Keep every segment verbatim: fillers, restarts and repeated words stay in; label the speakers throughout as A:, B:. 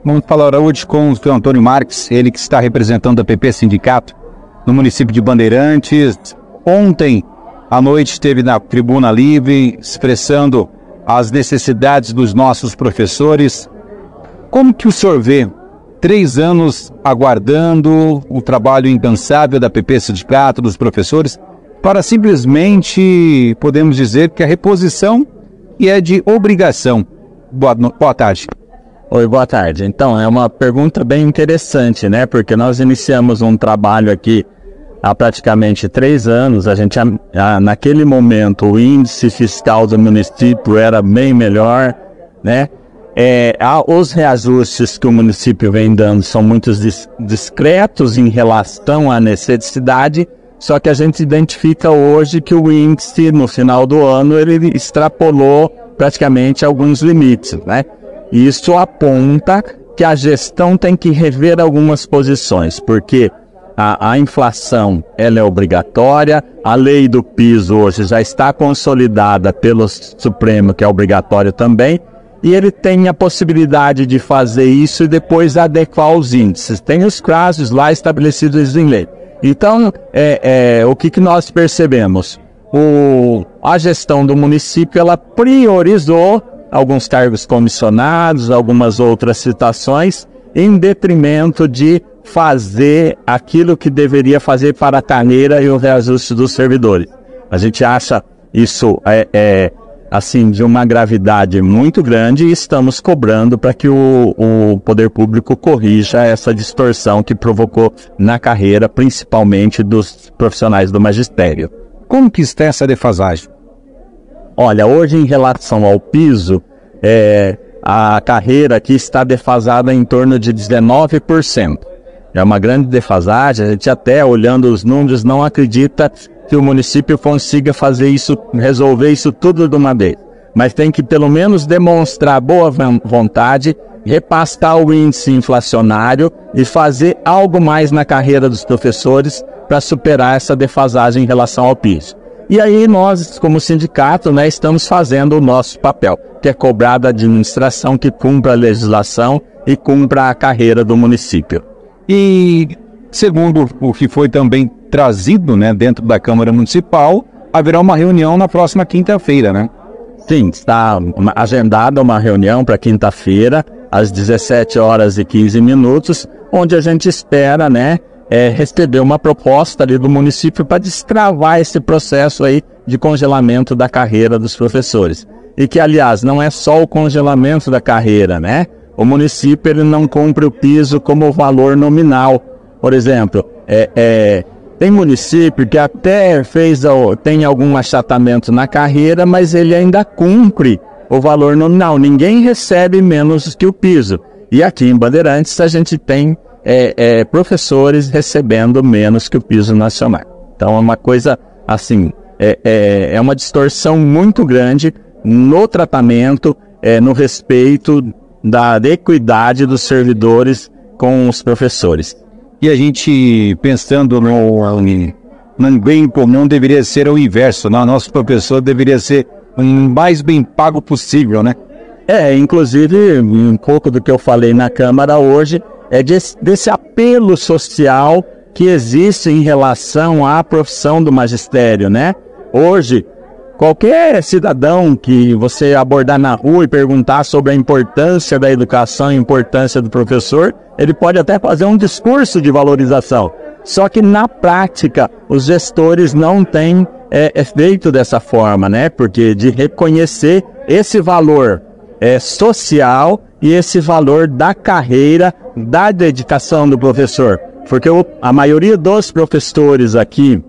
A: Vamos falar hoje com o senhor Antônio Marques, ele que está representando a P P Sindicato no município de Bandeirantes. Ontem à noite esteve na Tribuna Livre expressando as necessidades dos nossos professores. Como que o senhor vê três anos aguardando o trabalho incansável da P P Sindicato, dos professores, para simplesmente, podemos dizer, que a reposição e é de obrigação? Boa, boa tarde.
B: Oi, boa tarde. Então, é uma pergunta bem interessante, né? Porque nós iniciamos um trabalho aqui há praticamente três anos. A gente, a, naquele momento, o índice fiscal do município era bem melhor, né? É, a, os reajustes que o município vem dando são muito dis, discretos em relação à necessidade, só que a gente identifica hoje que o índice, no final do ano, ele extrapolou praticamente alguns limites, né? Isso aponta que a gestão tem que rever algumas posições, porque a, a inflação ela é obrigatória, a lei do piso hoje já está consolidada pelo Supremo, que é obrigatório também, e ele tem a possibilidade de fazer isso e depois adequar os índices. Tem os prazos lá estabelecidos em lei. Então, é, é, o que, que nós percebemos? O, a gestão do município ela priorizou alguns cargos comissionados, algumas outras situações, em detrimento de fazer aquilo que deveria fazer para a carreira e o reajuste dos servidores. A gente acha isso é, é, assim, de uma gravidade muito grande e estamos cobrando para que o, o poder público corrija essa distorção que provocou na carreira, principalmente dos profissionais do magistério.
A: Como que está essa defasagem?
B: Olha, hoje em relação ao piso, é, a carreira aqui está defasada em torno de dezenove por cento. É uma grande defasagem, a gente até olhando os números não acredita que o município consiga fazer isso, resolver isso tudo de uma vez. Mas tem que pelo menos demonstrar boa vontade, repassar o índice inflacionário e fazer algo mais na carreira dos professores para superar essa defasagem em relação ao piso. E aí nós, como sindicato, né, estamos fazendo o nosso papel, que é cobrar da administração que cumpra a legislação e cumpra a carreira do município.
A: E, segundo o que foi também trazido, né, dentro da Câmara Municipal, haverá uma reunião na próxima quinta-feira, né?
B: Sim, está agendada uma reunião para quinta-feira, às dezessete horas e quinze minutos, onde a gente espera, né, É, receber uma proposta ali do município para destravar esse processo aí de congelamento da carreira dos professores. E que, aliás, não é só o congelamento da carreira, né? O município ele não cumpre o piso como valor nominal. Por exemplo, é, é, tem município que até fez, tem algum achatamento na carreira, mas ele ainda cumpre o valor nominal. Ninguém recebe menos que o piso. E aqui em Bandeirantes a gente tem É, é, professores recebendo menos que o piso nacional. Então é uma coisa assim, é, é, é uma distorção muito grande no tratamento, é, no respeito da equidade dos servidores com os professores.
A: E a gente pensando no, no bem comum deveria ser o inverso, né? Nosso professor deveria ser o mais bem pago possível, né?
B: É, inclusive um pouco do que eu falei na Câmara hoje é desse, desse apelo social que existe em relação à profissão do magistério, né? Hoje, qualquer cidadão que você abordar na rua e perguntar sobre a importância da educação, a importância do professor, ele pode até fazer um discurso de valorização. Só que na prática, os gestores não têm é, é feito dessa forma, né? Porque de reconhecer esse valor é, social e esse valor da carreira, da dedicação do professor. Porque o, a maioria dos professores aqui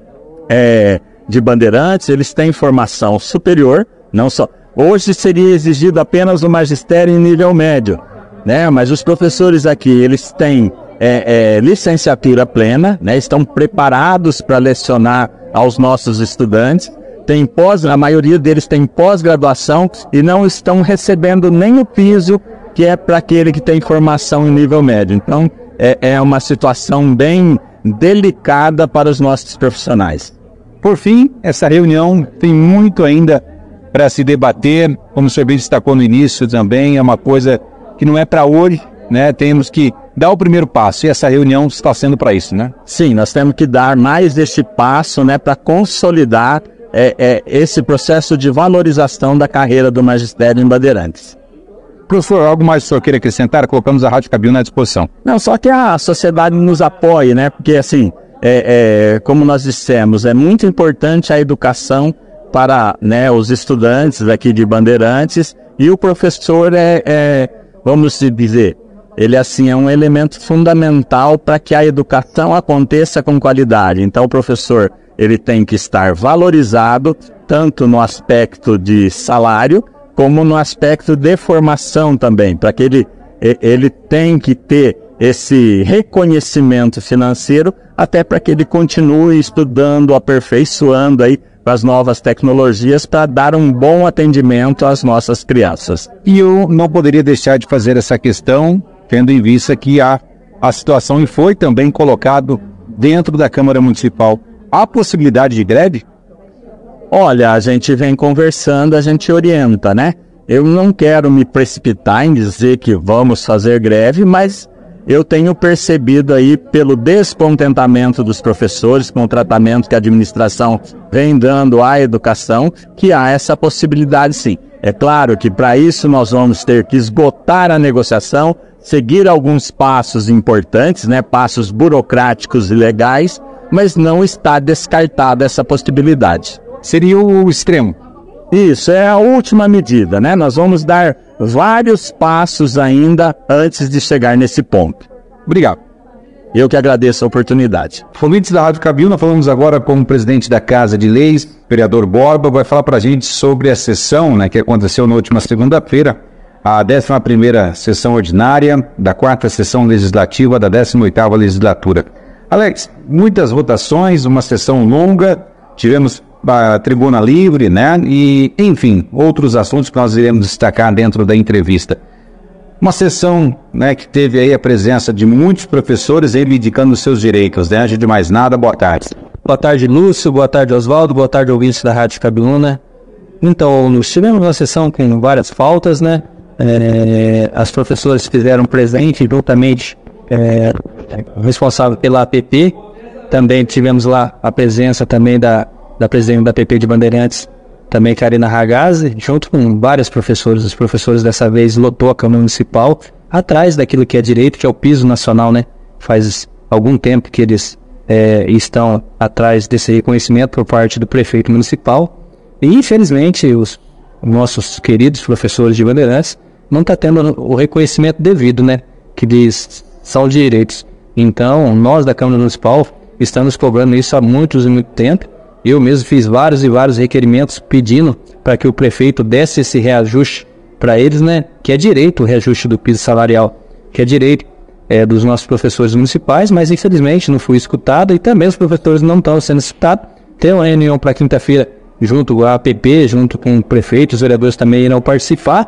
B: é, de Bandeirantes, eles têm formação superior, não só. Hoje seria exigido apenas o magistério em nível médio, né? Mas os professores aqui, eles têm é, é, licenciatura plena, né? Estão preparados para lecionar aos nossos estudantes. Tem pós, a maioria deles tem pós-graduação e não estão recebendo nem o piso que é para aquele que tem formação em nível médio. Então, é, é uma situação bem delicada para os nossos profissionais.
A: Por fim, essa reunião tem muito ainda para se debater, como o senhor bem destacou no início também, é uma coisa que não é para hoje, né, temos que dar o primeiro passo, e essa reunião está sendo para isso, né?
B: Sim, nós temos que dar mais esse passo, né, para consolidar é, é, esse processo de valorização da carreira do magistério em Bandeirantes.
A: Professor, algo mais que o senhor queira acrescentar? Colocamos a Rádio Cabina à disposição.
B: Não, só que a sociedade nos apoie, né? Porque, assim, é, é, como nós dissemos, é muito importante a educação para, né, os estudantes aqui de Bandeirantes, e o professor é, é, vamos dizer, ele, assim, é um elemento fundamental para que a educação aconteça com qualidade. Então, o professor, ele tem que estar valorizado, tanto no aspecto de salário, como no aspecto de formação também, para que ele, ele tem que ter esse reconhecimento financeiro, até para que ele continue estudando, aperfeiçoando aí as novas tecnologias para dar um bom atendimento às nossas crianças.
A: E eu não poderia deixar de fazer essa questão, tendo em vista que a, a situação foi também colocado dentro da Câmara Municipal. Há possibilidade de greve?
B: Olha, a gente vem conversando, a gente orienta, né? Eu não quero me precipitar em dizer que vamos fazer greve, mas eu tenho percebido aí, pelo descontentamento dos professores com o tratamento que a administração vem dando à educação, que há essa possibilidade sim. É claro que para isso nós vamos ter que esgotar a negociação, seguir alguns passos importantes, né? Passos burocráticos e legais, mas não está descartada essa possibilidade.
A: Seria o extremo.
B: Isso, é a última medida, né? Nós vamos dar vários passos ainda antes de chegar nesse ponto.
A: Obrigado.
B: Eu que agradeço a oportunidade.
A: Ouvintes da Rádio Cabina, falamos agora com o presidente da Casa de Leis, vereador Borba, vai falar para a gente sobre a sessão, né, que aconteceu na última segunda-feira, a décima primeira sessão ordinária da quarta sessão legislativa da décima oitava legislatura. Alex, muitas votações, uma sessão longa, tivemos a tribuna livre, né? E, enfim, outros assuntos que nós iremos destacar dentro da entrevista. Uma sessão, né, que teve aí a presença de muitos professores reivindicando os seus direitos, né? Antes de mais nada, boa tarde.
C: Boa tarde, Lúcio. Boa tarde, Oswaldo. Boa tarde, ouvintes da Rádio Cabina. Então, nós tivemos uma sessão com várias pautas, né? É, as professoras fizeram presente juntamente é, responsável pela A P P. Também tivemos lá a presença também da da presidente da A P P de Bandeirantes, também Karina Ragazzi, junto com vários professores. Os professores dessa vez lotou a Câmara Municipal, atrás daquilo que é direito, que é o piso nacional, né? Faz algum tempo que eles é, estão atrás desse reconhecimento por parte do prefeito municipal. E, infelizmente, os nossos queridos professores de Bandeirantes não estão tendo o reconhecimento devido, né? Que lhes são direitos. Então, nós da Câmara Municipal estamos cobrando isso há muitos e muito tempo. Eu mesmo fiz vários e vários requerimentos pedindo para que o prefeito desse esse reajuste para eles, né? Que é direito o reajuste do piso salarial, que é direito é, dos nossos professores municipais, mas infelizmente não fui escutado e também os professores não estão sendo escutados. Tem uma reunião para quinta-feira junto com a A P P, junto com o prefeito, os vereadores também irão participar.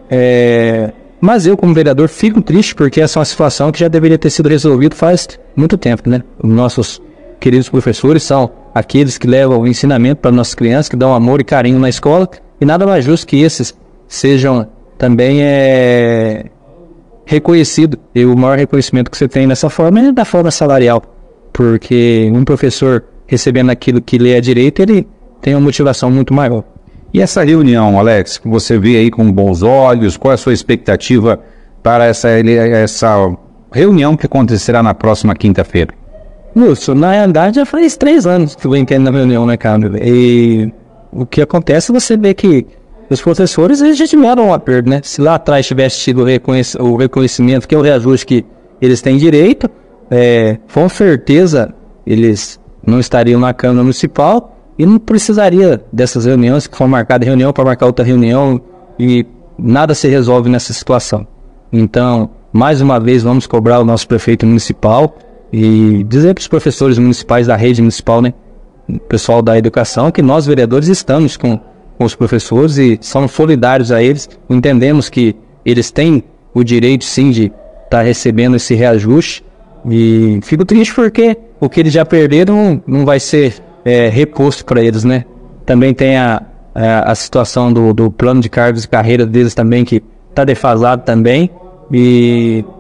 C: É... Mas eu, como vereador, fico triste porque essa é uma situação que já deveria ter sido resolvida faz muito tempo, né? Os nossos queridos professores são aqueles que levam o ensinamento para nossas crianças, que dão amor e carinho na escola, e nada mais justo que esses sejam também é, reconhecidos. E o maior reconhecimento que você tem nessa forma é da forma salarial, porque um professor recebendo aquilo que lhe é direito, ele tem uma motivação muito maior.
A: E essa reunião, Alex, que você vê aí com bons olhos, qual é a sua expectativa para essa, essa reunião que acontecerá na próxima quinta-feira?
C: Lúcio, na realidade já faz três anos que eu entendo na reunião, né, cara? E o que acontece, você vê que os professores, eles já tiveram um aperto, né? Se lá atrás tivesse tido o, reconhec o reconhecimento, que é o reajuste que eles têm direito, é, com certeza eles não estariam na Câmara Municipal e não precisaria dessas reuniões, que foram marcadas reunião para marcar outra reunião, e nada se resolve nessa situação. Então, mais uma vez, vamos cobrar o nosso prefeito municipal e dizer para os professores municipais da rede municipal, né, pessoal da educação, que nós, vereadores, estamos com, com os professores e somos solidários a eles. Entendemos que eles têm o direito, sim, de estar tá recebendo esse reajuste, e fico triste porque o que eles já perderam não vai ser é, reposto para eles, né? Também tem a, a, a situação do, do plano de cargos e carreira deles também, que está defasado também, e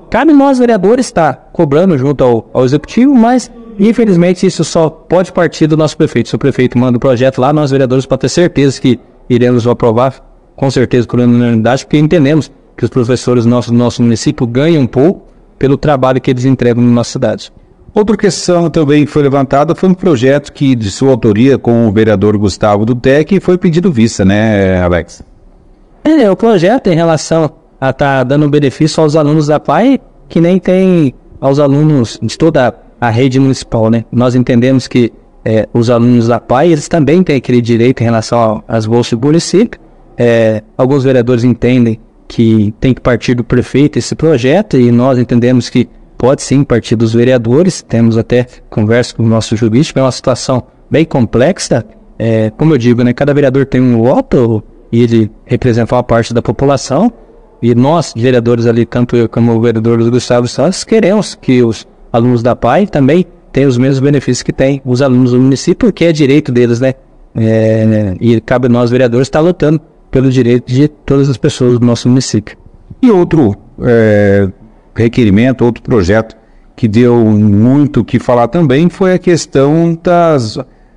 C: cabe nós, vereadores, estar tá cobrando junto ao, ao executivo, mas infelizmente isso só pode partir do nosso prefeito. Se o prefeito manda o projeto lá, nós, vereadores, podemos ter certeza que iremos aprovar, com certeza, por unanimidade, porque entendemos que os professores do nosso, nosso município ganham um pouco pelo trabalho que eles entregam na nossa cidade.
A: Outra questão também que foi levantada foi um projeto que, de sua autoria, com o vereador Gustavo Dutec, foi pedido vista, né, Alex?
C: É, o projeto em relação a estar tá dando benefício aos alunos da P A I, que nem tem aos alunos de toda a rede municipal, né? Nós entendemos que é, os alunos da P A I, eles também têm aquele direito em relação às bolsas do município. É, alguns vereadores entendem que tem que partir do prefeito esse projeto, e nós entendemos que pode sim partir dos vereadores. Temos até conversa com o nosso jurídico, é uma situação bem complexa. É, como eu digo, né, cada vereador tem um voto e ele representa uma parte da população, e nós, vereadores ali, tanto eu como o vereador Gustavo Santos, queremos que os alunos da P A I também tenham os mesmos benefícios que têm os alunos do município, porque é direito deles, né? É, e cabe a nós, vereadores, estar lutando pelo direito de todas as pessoas do nosso município.
A: E outro é, requerimento, outro projeto que deu muito o que falar também foi a questão das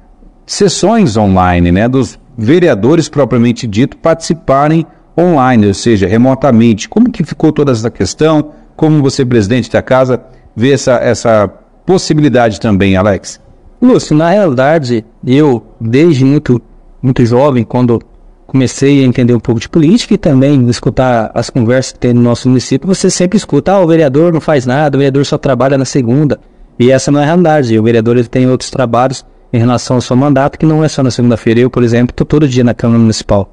A: sessões online, né, dos vereadores propriamente dito participarem online, ou seja, remotamente. Como que ficou toda essa questão? Como você, presidente da casa, vê essa, essa possibilidade também, Alex?
C: Lúcio, na realidade, eu, desde muito, muito jovem, quando comecei a entender um pouco de política e também escutar as conversas que tem no nosso município, você sempre escuta, ah, o vereador não faz nada, o vereador só trabalha na segunda. E essa não é a realidade. O vereador ele tem outros trabalhos em relação ao seu mandato, que não é só na segunda-feira. Eu, por exemplo, estou todo dia na Câmara Municipal.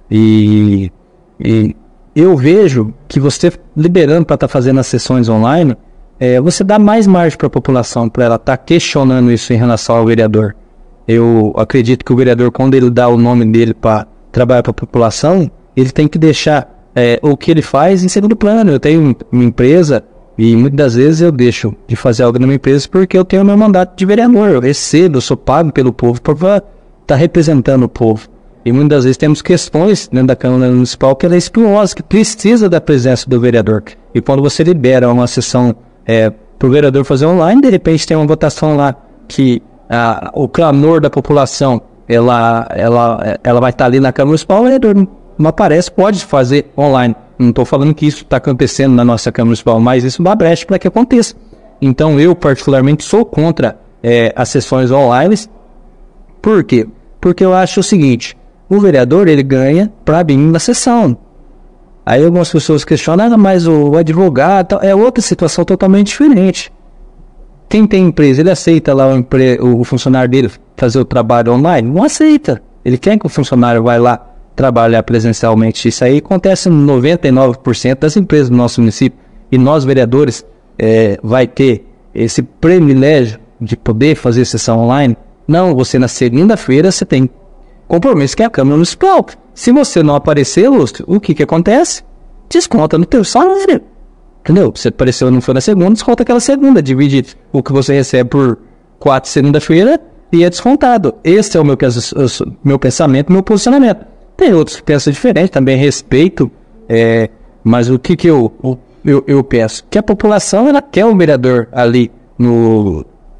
C: E, e eu vejo que você liberando para estar tá fazendo as sessões online, é, você dá mais margem para a população, para ela estar tá questionando isso em relação ao vereador. Eu acredito que o vereador, quando ele dá o nome dele para trabalhar para a população, ele tem que deixar é, o que ele faz em segundo plano. Eu tenho uma empresa e muitas das vezes eu deixo de fazer algo na minha empresa porque eu tenho meu mandato de vereador. Eu recebo, eu sou pago pelo povo para estar tá representando o povo. E muitas das vezes temos questões dentro da Câmara Municipal que ela é espinhosa, que precisa da presença do vereador. E quando você libera uma sessão é, para o vereador fazer online, de repente tem uma votação lá que a, o clamor da população ela, ela, ela vai estar ali na Câmara Municipal, o vereador não aparece, pode fazer online. Não estou falando que isso está acontecendo na nossa Câmara Municipal, mas isso dá brecha para que aconteça. Então eu particularmente sou contra é, as sessões online. Por quê? Porque eu acho o seguinte, o vereador ele ganha para vir na sessão. Aí algumas pessoas questionam, ah, mas o advogado é outra situação totalmente diferente. Quem tem empresa, ele aceita lá o, empre... o funcionário dele fazer o trabalho online? Não aceita. Ele quer que o funcionário vá lá trabalhar presencialmente. Isso aí acontece em noventa e nove por cento das empresas do nosso município. E nós, vereadores, é, vai ter esse privilégio de poder fazer sessão online? Não, você na segunda-feira você tem compromisso que é a Câmara Municipal. Se você não aparecer, Lúcio, o que que acontece? Desconta no teu salário. Entendeu? Você apareceu não foi na segunda, desconta aquela segunda. Divide o que você recebe por quatro segunda-feira e é descontado. Esse é o meu, meu pensamento, meu posicionamento. Tem outros que pensam diferente, também respeito. É, mas o que que eu, eu, eu penso? Que a população ela quer o vereador ali no,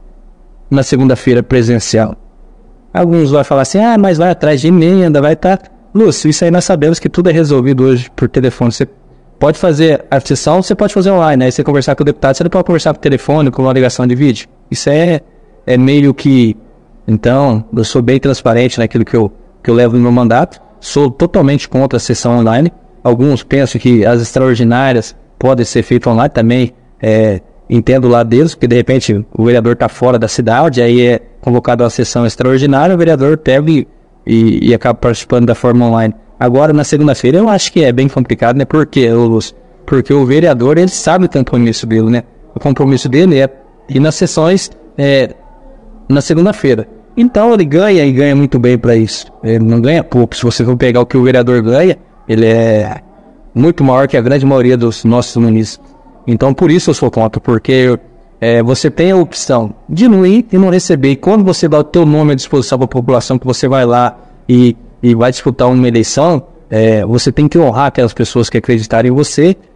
C: na segunda-feira presencial. Alguns vão falar assim, ah, mas vai atrás de emenda, vai estar... Tá... Lúcio, isso aí nós sabemos que tudo é resolvido hoje por telefone. Você pode fazer a sessão, você pode fazer online, né? Aí você conversar com o deputado, você não pode conversar por telefone, com uma ligação de vídeo. Isso é, é meio que... Então, eu sou bem transparente naquilo que eu, que eu levo no meu mandato. Sou totalmente contra a sessão online. Alguns pensam que as extraordinárias podem ser feitas online também. É, entendo lá deles, porque de repente o vereador está fora da cidade, aí é convocado a sessão extraordinária, o vereador pega e, e, e acaba participando da forma online. Agora, na segunda-feira, eu acho que é bem complicado, né? Por quê, Lúcio? Porque o vereador, ele sabe o compromisso dele, né? O compromisso dele é ir nas sessões é, na segunda-feira. Então, ele ganha e ganha muito bem para isso. Ele não ganha pouco. Se você for pegar o que o vereador ganha, ele é muito maior que a grande maioria dos nossos munícipes. Então, por isso eu sou contra, porque é, você tem a opção de não ir e não receber. E quando você dá o teu nome à disposição para a população, que você vai lá e, e vai disputar uma eleição, é, você tem que honrar aquelas pessoas que acreditarem em você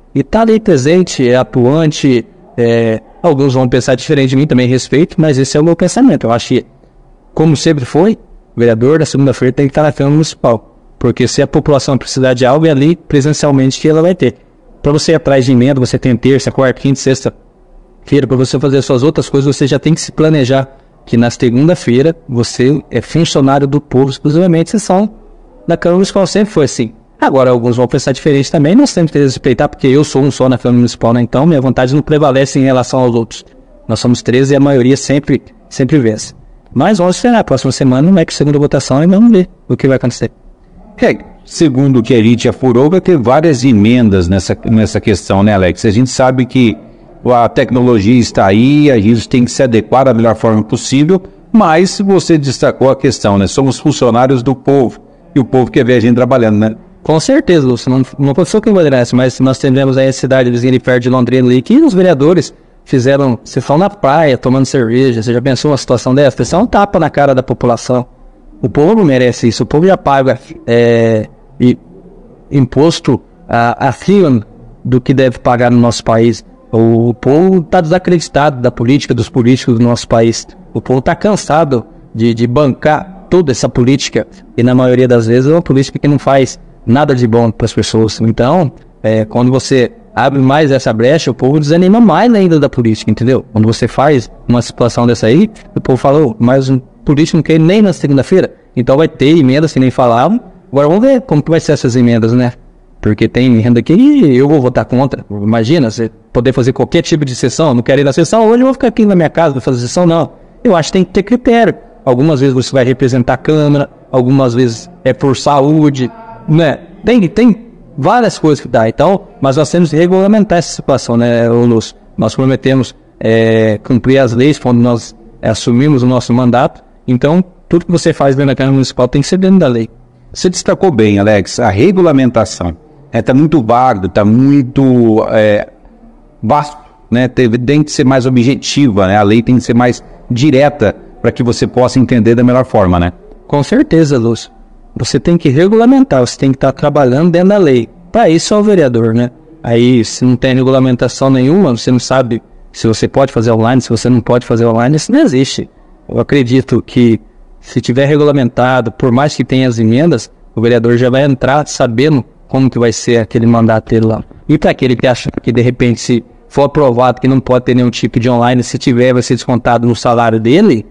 C: e tá ali presente, é atuante. É, alguns vão pensar diferente de mim, também respeito, mas esse é o meu pensamento. Eu acho que, como sempre foi, o vereador da segunda-feira tem que estar na Câmara Municipal, porque se a população precisar de algo, é ali presencialmente que ela vai ter. Para você ir atrás de emenda, você tem terça, quarta, quinta, sexta-feira, para você fazer suas outras coisas, você já tem que se planejar que na segunda-feira você é funcionário do povo exclusivamente, vocês são da Câmara Municipal, sempre foi assim. Agora, alguns vão pensar diferente também, nós temos que respeitar, porque eu sou um só na Câmara Municipal, né? Então minha vontade não prevalece em relação aos outros. Nós somos treze e a maioria sempre, sempre vence. Mas vamos esperar, a próxima semana não é que segunda votação e vamos ver o que vai acontecer.
A: É, segundo o que a gente apurou, vai ter várias emendas nessa, nessa questão, né, Alex? A gente sabe que a tecnologia está aí, a gente tem que se adequar da melhor forma possível, mas você destacou a questão, né? Somos funcionários do povo, e o povo quer ver a gente trabalhando, né?
C: Com certeza, Lúcio, não, não aconteceu com o Bandeirantes, mas nós tivemos aí a cidade vizinha ali perto de Londrina ali, que os vereadores fizeram sessão na praia, tomando cerveja. Você já pensou uma situação dessa? Isso é um tapa na cara da população. O povo não merece isso, o povo já paga é, e, imposto a, acima do que deve pagar no nosso país. O povo está desacreditado da política, dos políticos do nosso país. O povo está cansado de, de bancar toda essa política, e na maioria das vezes é uma política que não faz nada de bom para as pessoas. Então, é, quando você abre mais essa brecha, o povo desanima mais ainda da política, entendeu? Quando você faz uma situação dessa aí, o povo falou, mas um político não quer ir nem na segunda-feira, então vai ter emendas que nem falavam. Agora vamos ver como que vai ser essas emendas, né? Porque tem emenda aqui e eu vou votar contra. Imagina, você poder fazer qualquer tipo de sessão, não quero ir na sessão, hoje eu vou ficar aqui na minha casa, vou fazer sessão, não. Eu acho que tem que ter critério. Algumas vezes você vai representar a Câmara, algumas vezes é por saúde, né? Tem, tem várias coisas que dá, então, mas nós temos que regulamentar essa situação, né, Lúcio? Nós prometemos é, cumprir as leis quando nós é, assumimos o nosso mandato, então tudo que você faz dentro da Câmara Municipal tem que ser dentro da lei.
A: Você destacou bem, Alex, a regulamentação. Está é, muito vago, está muito é, vasto, né? Tem, tem que ser mais objetiva, né? A lei tem que ser mais direta para que você possa entender da melhor forma, né?
C: Com certeza, Lúcio. Você tem que regulamentar, você tem que estar trabalhando dentro da lei. Para isso é o vereador, né? Aí, se não tem regulamentação nenhuma, você não sabe se você pode fazer online, se você não pode fazer online, isso não existe. Eu acredito que se tiver regulamentado, por mais que tenha as emendas, o vereador já vai entrar sabendo como que vai ser aquele mandato dele lá. E para aquele que acha que, de repente, se for aprovado que não pode ter nenhum tipo de online, se tiver, vai ser descontado no salário dele,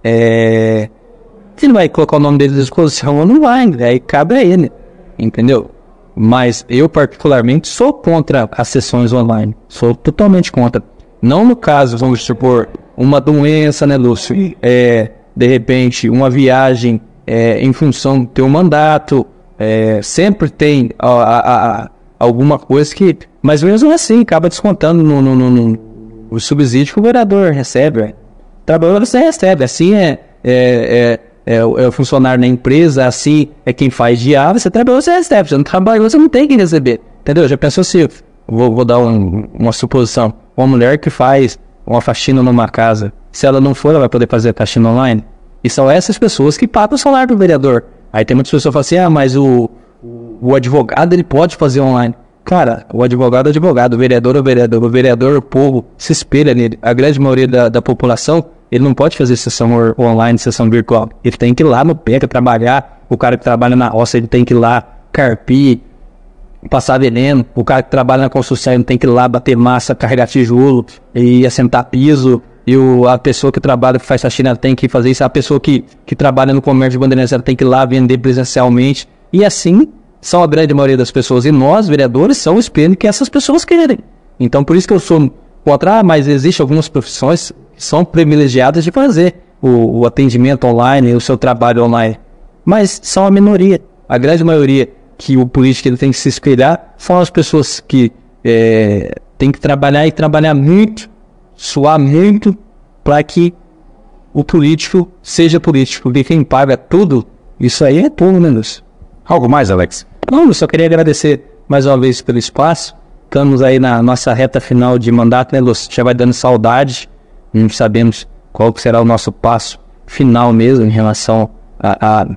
C: é... se ele vai colocar o nome dele à disposição ou não vai, aí cabe a ele, entendeu? Mas eu, particularmente, sou contra as sessões online. Sou totalmente contra. Não no caso, vamos supor, uma doença, né, Lúcio? É, de repente, uma viagem é, em função do teu mandato. É, sempre tem a, a, a, alguma coisa que... Mas mesmo assim, acaba descontando no, no, no, no, no subsídio que o vereador recebe. Véio. Trabalhador você recebe. Assim é, é, é, é, o, é o funcionário na empresa, assim é quem faz diário. Você trabalhou, você recebe. Você não trabalhou, você não tem que receber. Entendeu? Já pensou se... Vou, vou dar um, uma suposição. Uma mulher que faz uma faxina numa casa, se ela não for, ela vai poder fazer a faxina online? E são essas pessoas que pagam o salário do vereador. Aí tem muitas pessoas que falam assim, ah, mas o, o advogado ele pode fazer online. Cara, o advogado é advogado, o vereador é o vereador, o vereador, o povo se espelha nele. A grande maioria da, da população, ele não pode fazer sessão online, sessão virtual. Ele tem que ir lá no P E C A trabalhar, o cara que trabalha na roça, ele tem que ir lá carpir, passar veneno, o cara que trabalha na construção, ele tem que ir lá bater massa, carregar tijolo e assentar piso. E o, a pessoa que trabalha, que faz faxina, tem que fazer isso. A pessoa que, que trabalha no comércio de Bandeirantes, ela tem que ir lá vender presencialmente. E assim, são a grande maioria das pessoas. E nós, vereadores, são o espelho que essas pessoas querem. Então, por isso que eu sou contra, ah, mas existem algumas profissões que são privilegiadas de fazer o, o atendimento online, o seu trabalho online. Mas são a minoria. A grande maioria que o político ele tem que se espelhar são as pessoas que é, tem que trabalhar e trabalhar muito, suar muito, para que o político seja político. E quem paga tudo, isso aí é tudo, né, Lúcio?
A: Algo mais, Alex?
C: Não, Lúcio, eu queria agradecer mais uma vez pelo espaço. Estamos aí na nossa reta final de mandato, né, Lúcio? Já vai dando saudade. Não sabemos qual será o nosso passo final mesmo em relação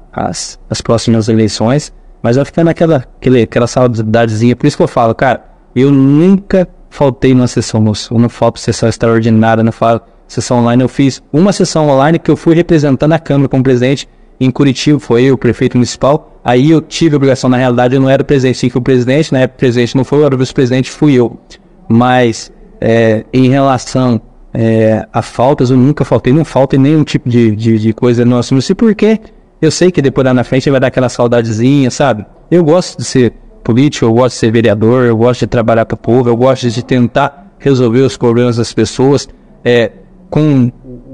C: às próximas eleições. Mas vai ficar naquela aquele, aquela saudadezinha. Por isso que eu falo, cara, Eu nunca faltei numa sessão, moço. Eu não falto sessão extraordinária, não falo sessão online. Eu fiz uma sessão online que eu fui representando a Câmara como presidente. Em Curitiba, foi eu, o prefeito municipal. Aí eu tive a obrigação, na realidade, eu não era o presidente, sim, que o presidente, na época o presidente não foi, eu era o vice-presidente, fui eu. Mas, é, em relação é, a faltas, eu nunca faltei, não falta nenhum tipo de, de, de coisa no nosso município, porque eu sei que depois lá na frente vai dar aquela saudadezinha, sabe? Eu gosto de ser político, eu gosto de ser vereador, eu gosto de trabalhar para o povo, eu gosto de tentar resolver os problemas das pessoas é, com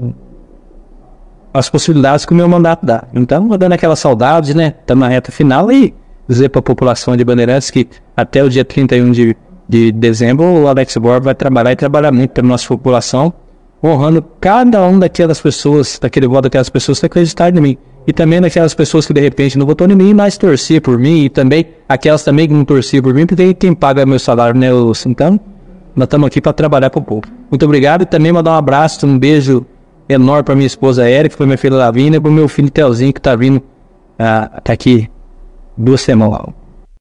C: as possibilidades que o meu mandato dá. Então, dando aquela saudade, né? Estamos na reta final e dizer para a população de Bandeirantes que até o dia trinta e um de, de dezembro o Alex Borba vai trabalhar e trabalhar muito pela nossa população, honrando cada uma daquelas pessoas, daquele voto daquelas pessoas que acreditaram em mim. E também daquelas pessoas que de repente não votou em mim, mas torciam por mim. E também aquelas também que não torciam por mim, porque quem paga meu salário, né? Então, nós estamos aqui para trabalhar para o povo. Muito obrigado e também mandar um abraço, um beijo enorme para minha esposa Érica, para minha filha Lavínia e para o meu filho Telzinho, que está vindo uh, tá aqui duas semanas.